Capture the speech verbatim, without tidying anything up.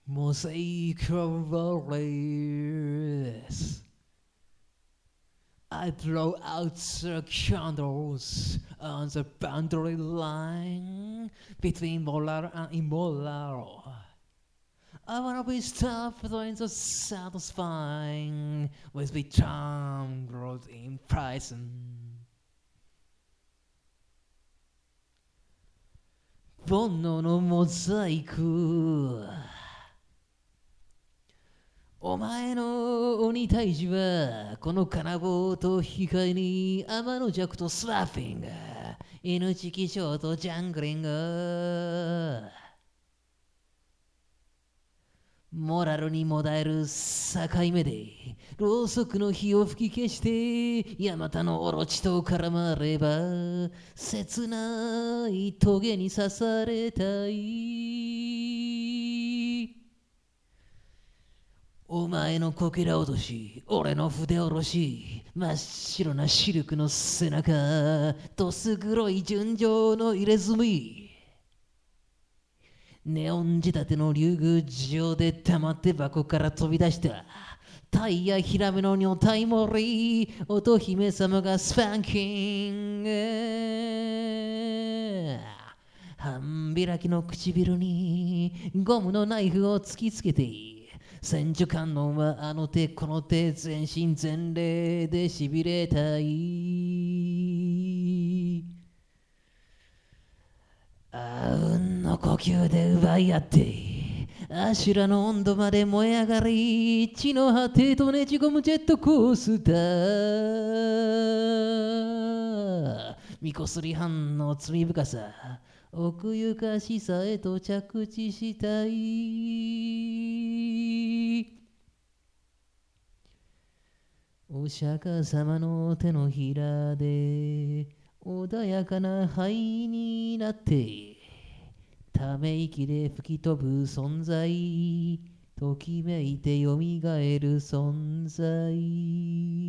Mosaic of valleys. I blow out the candles on the boundary line between molar and immoral. I wanna be stuffed in the satisfying with the charm growth in prison. 煩悩のモザイク。お前の鬼退治はこの金棒と引き換えに天の弱とスラッフィング、犬チキショーとジャングリング、モラルにもだえる境目でろうそくの火を吹き消してヤマタのオロチと絡まれば切ないトゲに刺されたい。お前のこけら落とし、俺の筆下ろし、真っ白なシルクの背中、どす黒い純情の入れ墨。ネオン仕立ての竜宮城で溜って箱から飛び出した。タイヤヒラメの女体盛り、乙姫様がスパンキング。半開きの唇にゴムのナイフを突きつけて千手観音はあの手この手全身全霊でしびれたい。あうんの呼吸で奪い合ってアシュラの温度まで燃え上がり地の果てとねじ込むジェットコースター。みこすり犯の罪深さ奥ゆかしさへと着地したい。お釈迦様の手のひらで穏やかな灰になってため息で吹き飛ぶ存在ときめいてよみがえる存在。